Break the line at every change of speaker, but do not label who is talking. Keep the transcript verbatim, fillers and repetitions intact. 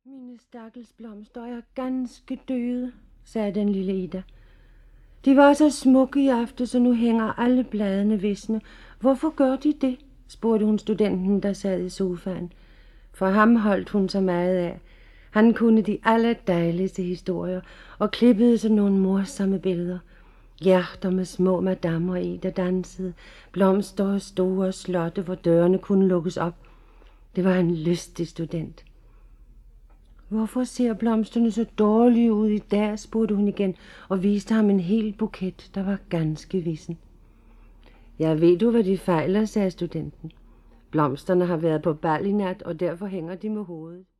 Mine stakkels blomster er ganske døde, sagde den lille Ida. De var så smukke i aften, så nu hænger alle bladene visne. Hvorfor gør de det? Spurgte hun studenten, der sad i sofaen. For ham holdt hun så meget af. Han kunne de allerdejligste historier og klippede sådan nogle morsomme billeder. Hjerter med små madammer i, der dansede. Blomster og store slotte, hvor dørene kunne lukkes op. Det var en lystig student. Hvorfor ser blomsterne så dårlige ud i dag, spurgte hun igen, og viste ham en hel buket, der var ganske vissen. Ja, ved du, hvad de fejler, sagde studenten. Blomsterne har været på bal i nat, og derfor hænger de med hovedet.